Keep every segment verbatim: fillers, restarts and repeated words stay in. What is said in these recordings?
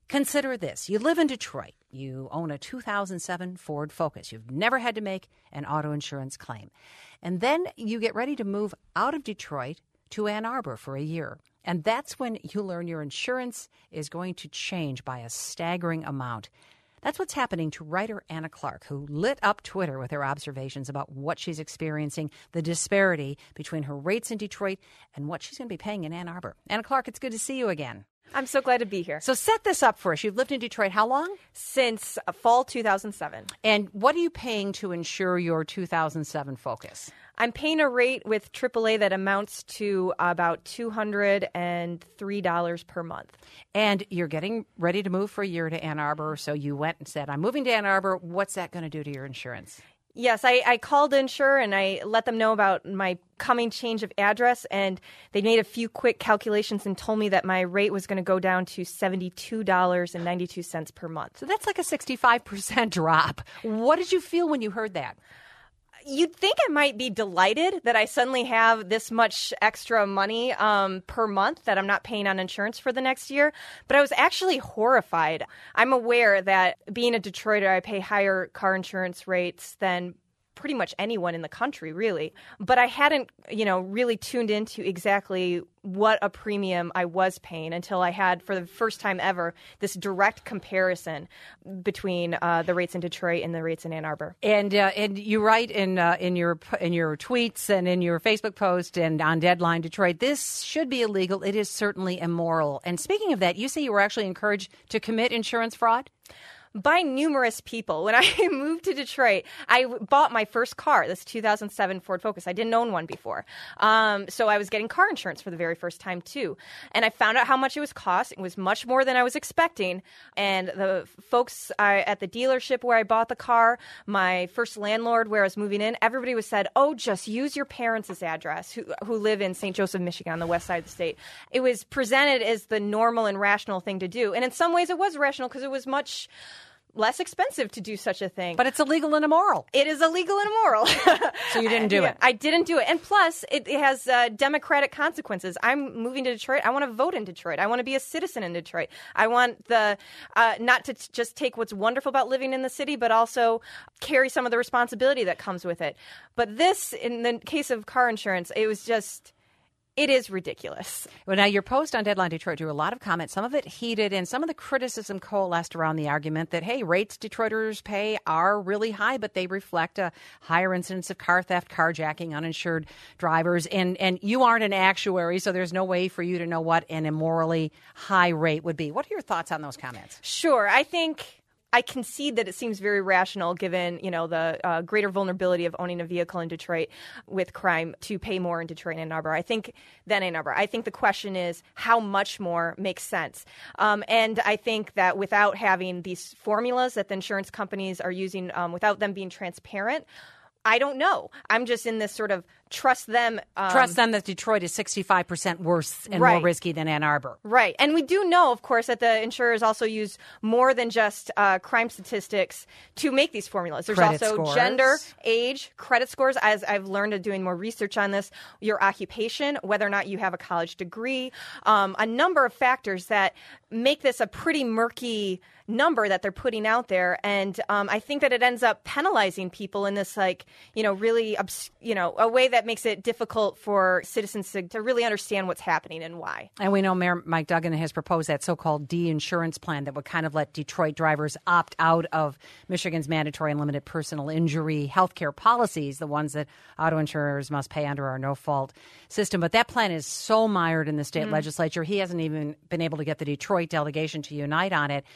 Consider this. You live in Detroit. You own a two thousand seven Ford Focus. You've never had to make an auto insurance claim. And then you get ready to move out of Detroit to Ann Arbor for a year. And that's when you learn your insurance is going to change by a staggering amount. That's what's happening to writer Anna Clark, who lit up Twitter with her observations about what she's experiencing, the disparity between her rates in Detroit and what she's going to be paying in Ann Arbor. Anna Clark, it's good to see you again. I'm so glad to be here. So set this up for us. You've lived in Detroit how long? Since uh, fall two thousand seven. And what are you paying to insure your two thousand seven Focus? I'm paying a rate with triple A that amounts to about two hundred three dollars per month. And you're getting ready to move for a year to Ann Arbor. So you went and said, I'm moving to Ann Arbor. What's that going to do to your insurance? Yes, I, I called Insure and I let them know about my coming change of address, and they made a few quick calculations and told me that my rate was going to go down to seventy-two dollars and ninety-two cents per month. So that's like a sixty-five percent drop. What did you feel when you heard that? You'd think I might be delighted that I suddenly have this much extra money um, per month that I'm not paying on insurance for the next year, but I was actually horrified. I'm aware that being a Detroiter, I pay higher car insurance rates than pretty much anyone in the country, really. But I hadn't, you know, really tuned into exactly what a premium I was paying until I had, for the first time ever, this direct comparison between uh, the rates in Detroit and the rates in Ann Arbor. And uh, and you write in uh, in your in your tweets and in your Facebook post and on Deadline Detroit, this should be illegal. It is certainly immoral. And speaking of that, you say you were actually encouraged to commit insurance fraud? By numerous people. When I moved to Detroit, I bought my first car, this two thousand seven Ford Focus. I didn't own one before. Um, so I was getting car insurance for the very first time, too. And I found out how much it was cost. It was much more than I was expecting. And the folks I, at the dealership where I bought the car, my first landlord where I was moving in, everybody was said, oh, just use your parents' address, who, who live in Saint Joseph, Michigan, on the west side of the state. It was presented as the normal and rational thing to do. And in some ways it was rational because it was much less expensive to do such a thing. But it's illegal and immoral. It is illegal and immoral. So you didn't do yeah, it. I didn't do it. And plus, it, it has uh, democratic consequences. I'm moving to Detroit. I want to vote in Detroit. I want to be a citizen in Detroit. I want the uh, not to t- just take what's wonderful about living in the city, but also carry some of the responsibility that comes with it. But this, in the case of car insurance, it was just... It is ridiculous. Well, now, your post on Deadline Detroit drew a lot of comments, some of it heated, and some of the criticism coalesced around the argument that, hey, rates Detroiters pay are really high, but they reflect a higher incidence of car theft, carjacking, uninsured drivers. And, and you aren't an actuary, so there's no way for you to know what an immorally high rate would be. What are your thoughts on those comments? Sure. I think... I concede that it seems very rational, given, you know, the uh, greater vulnerability of owning a vehicle in Detroit with crime, to pay more in Detroit and Ann Arbor. I think than Ann Arbor. I think the question is how much more makes sense. Um, and I think that without having these formulas that the insurance companies are using, um, without them being transparent, I don't know. I'm just in this sort of trust them. Um, trust them that Detroit is sixty-five percent worse and right. more risky than Ann Arbor. Right. And we do know, of course, that the insurers also use more than just uh, crime statistics to make these formulas. There's credit also scores. Gender, age, credit scores. As I've learned of doing more research on this, your occupation, whether or not you have a college degree, um, a number of factors that make this a pretty murky number that they're putting out there. And um, I think that it ends up penalizing people in this, like, you know, really, obs- you know, a way that makes it difficult for citizens to, to really understand what's happening and why. And we know Mayor Mike Duggan has proposed that so-called de-insurance plan that would kind of let Detroit drivers opt out of Michigan's mandatory and limited personal injury health care policies, the ones that auto insurers must pay under our no-fault system. But that plan is so mired in the state mm-hmm. legislature, he hasn't even been able to get the Detroit delegation to unite on it.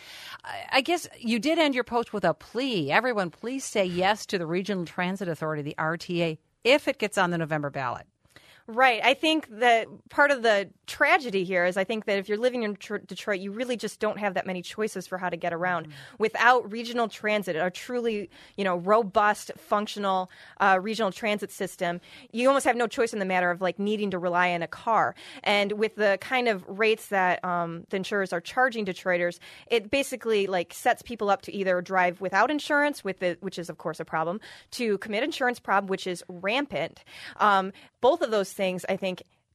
I guess you did end your post with a plea. Everyone, please say yes to the Regional Transit Authority, the R T A, if it gets on the November ballot. Right. I think that part of the tragedy here is I think that if you're living in Detroit, you really just don't have that many choices for how to get around. Mm-hmm. Without regional transit, a truly, you know, robust, functional uh, regional transit system, you almost have no choice in the matter of like needing to rely on a car. And with the kind of rates that um, the insurers are charging Detroiters, it basically like sets people up to either drive without insurance, with it, which is of course a problem, to commit insurance fraud, which is rampant. Um, both of those things, I think,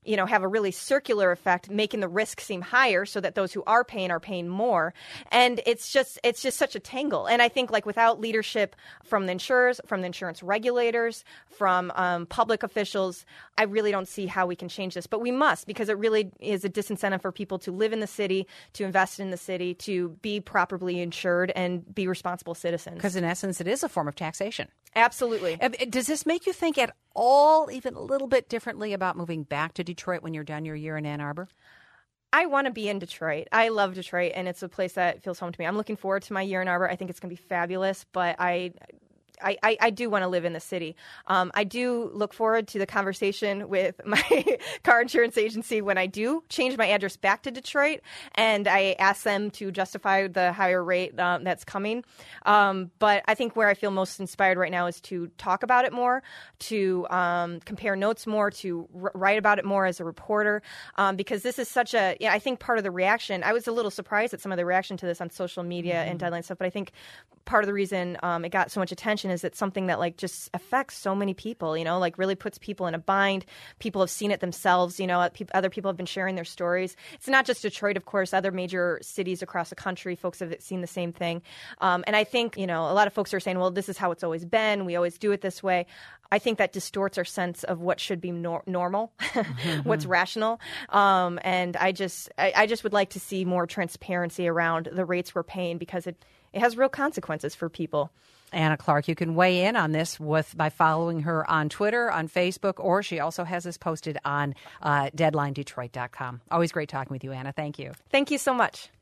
you know, have a really circular effect, making the risk seem higher so that those who are paying are paying more. And it's just it's just such a tangle. And I think like without leadership from the insurers, from the insurance regulators, from um, public officials, I really don't see how we can change this. But we must, because it really is a disincentive for people to live in the city, to invest in the city, to be properly insured and be responsible citizens. Because in essence, it is a form of taxation. Absolutely. Does this make you think at all, even a little bit differently about moving back to Detroit when you're done your year in Ann Arbor? I want to be in Detroit. I love Detroit, and it's a place that feels home to me. I'm looking forward to my year in Arbor. I think it's going to be fabulous, but I... I, I, I do want to live in the city. Um, I do look forward to the conversation with my car insurance agency when I do change my address back to Detroit, and I ask them to justify the higher rate um, that's coming. Um, but I think where I feel most inspired right now is to talk about it more, to um, compare notes more, to r- write about it more as a reporter, um, because this is such a, yeah, I think part of the reaction, I was a little surprised at some of the reaction to this on social media mm-hmm. and Deadline stuff, but I think part of the reason um, it got so much attention is it's something that like just affects so many people, you know, like really puts people in a bind. People have seen it themselves, you know, pe- other people have been sharing their stories. It's not just Detroit, of course, other major cities across the country, folks have seen the same thing. Um, and I think, you know, a lot of folks are saying, well, this is how it's always been. We always do it this way. I think that distorts our sense of what should be nor- normal, mm-hmm. what's rational. Um, and I just, I, I just would like to see more transparency around the rates we're paying, because it, it has real consequences for people. Anna Clark, you can weigh in on this with by following her on Twitter, on Facebook, or she also has this posted on uh, deadline detroit dot com. Always great talking with you, Anna. Thank you. Thank you so much.